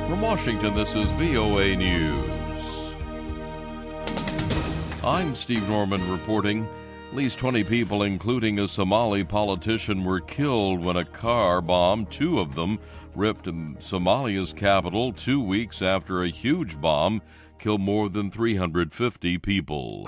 From Washington, this is VOA News. I'm Steve Norman reporting. At least 20 people, including a Somali politician, were killed when a car bomb, two of them, ripped Somalia's capital 2 weeks after a huge bomb killed more than 350 people.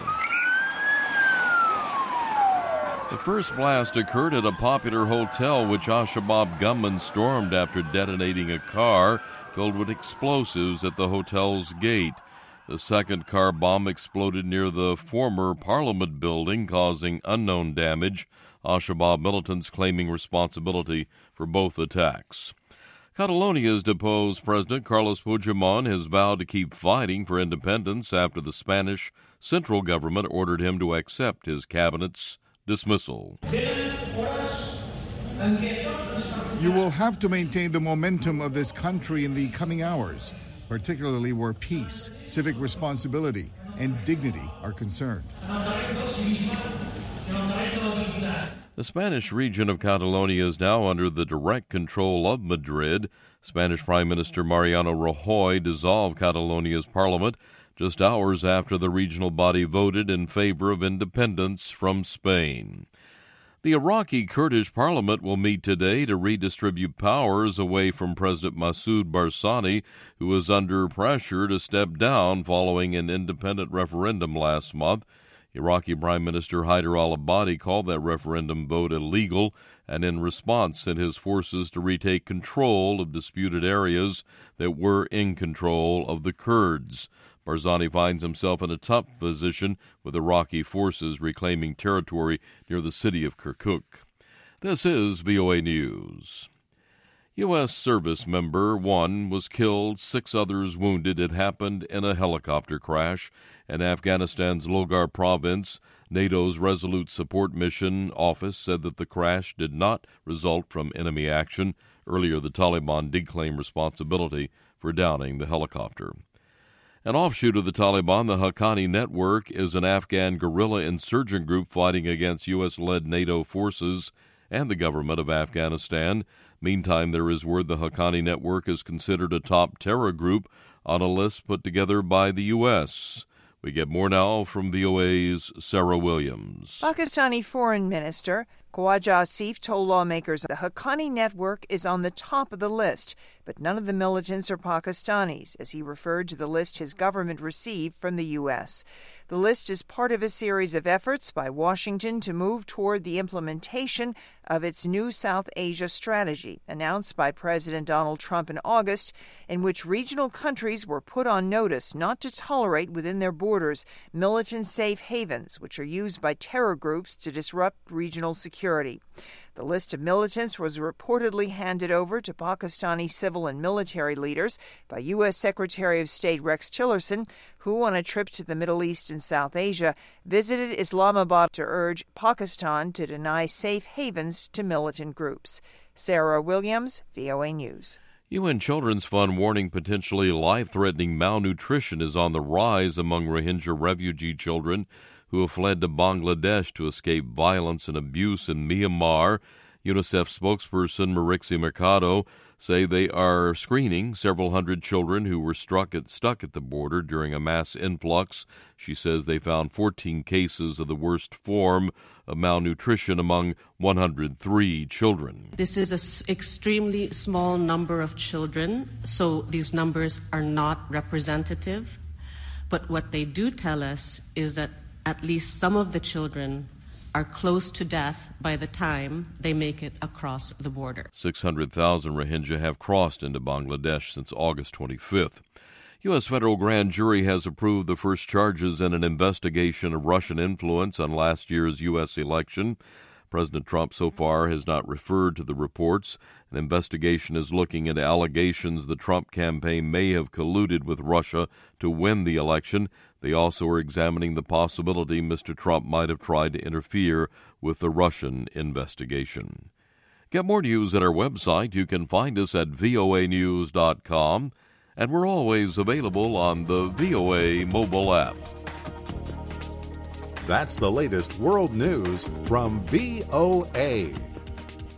The first blast occurred at a popular hotel which Al-Shabaab gunmen stormed after detonating a car filled with explosives at the hotel's gate. The second car bomb exploded near the former Parliament building, causing unknown damage. Al-Shabaab militants claiming responsibility for both attacks. Catalonia's deposed President Carles Puigdemont has vowed to keep fighting for independence after the Spanish central government ordered him to accept his cabinet's dismissal. You will have to maintain the momentum of this country in the coming hours, particularly where peace, civic responsibility, and dignity are concerned. The Spanish region of Catalonia is now under the direct control of Madrid. Spanish Prime Minister Mariano Rajoy dissolved Catalonia's parliament just hours after the regional body voted in favor of independence from Spain. The Iraqi Kurdish parliament will meet today to redistribute powers away from President Massoud Barzani, who is under pressure to step down following an independent referendum last month. Iraqi Prime Minister Haider al-Abadi called that referendum vote illegal and in response sent his forces to retake control of disputed areas that were in control of the Kurds. Barzani finds himself in a tough position with Iraqi forces reclaiming territory near the city of Kirkuk. This is VOA News. U.S. service member 1 was killed, 6 others wounded. It happened in a helicopter crash in Afghanistan's Logar province. NATO's Resolute Support Mission office said that the crash did not result from enemy action. Earlier, the Taliban did claim responsibility for downing the helicopter. An offshoot of the Taliban, the Haqqani Network, is an Afghan guerrilla insurgent group fighting against U.S.-led NATO forces and the government of Afghanistan. Meantime, there is word the Haqqani Network is considered a top terror group on a list put together by the U.S. We get more now from VOA's Sarah Williams. Pakistani Foreign Minister Khawaja Asif told lawmakers the Haqqani Network is on the top of the list, but none of the militants are Pakistanis, as he referred to the list his government received from the U.S. The list is part of a series of efforts by Washington to move toward the implementation of its new South Asia strategy, announced by President Donald Trump in August, in which regional countries were put on notice not to tolerate within their borders militant safe havens, which are used by terror groups to disrupt regional security. The list of militants was reportedly handed over to Pakistani civil and military leaders by U.S. Secretary of State Rex Tillerson, who, on a trip to the Middle East and South Asia, visited Islamabad to urge Pakistan to deny safe havens to militant groups. Sarah Williams, VOA News. UN Children's Fund warning potentially life-threatening malnutrition is on the rise among Rohingya refugee children who have fled to Bangladesh to escape violence and abuse in Myanmar. UNICEF spokesperson Marixie Mercado say they are screening several hundred children who were stuck at the border during a mass influx. She says they found 14 cases of the worst form of malnutrition among 103 children. This is an extremely small number of children, so these numbers are not representative. But what they do tell us is that at least some of the children are close to death by the time they make it across the border. 600,000 Rohingya have crossed into Bangladesh since August 25th. U.S. federal grand jury has approved the first charges in an investigation of Russian influence on last year's U.S. election. President Trump so far has not referred to the reports. An investigation is looking into allegations the Trump campaign may have colluded with Russia to win the election. They also are examining the possibility Mr. Trump might have tried to interfere with the Russian investigation. Get more news at our website. You can find us at voanews.com, and we're always available on the VOA mobile app. That's the latest world news from VOA.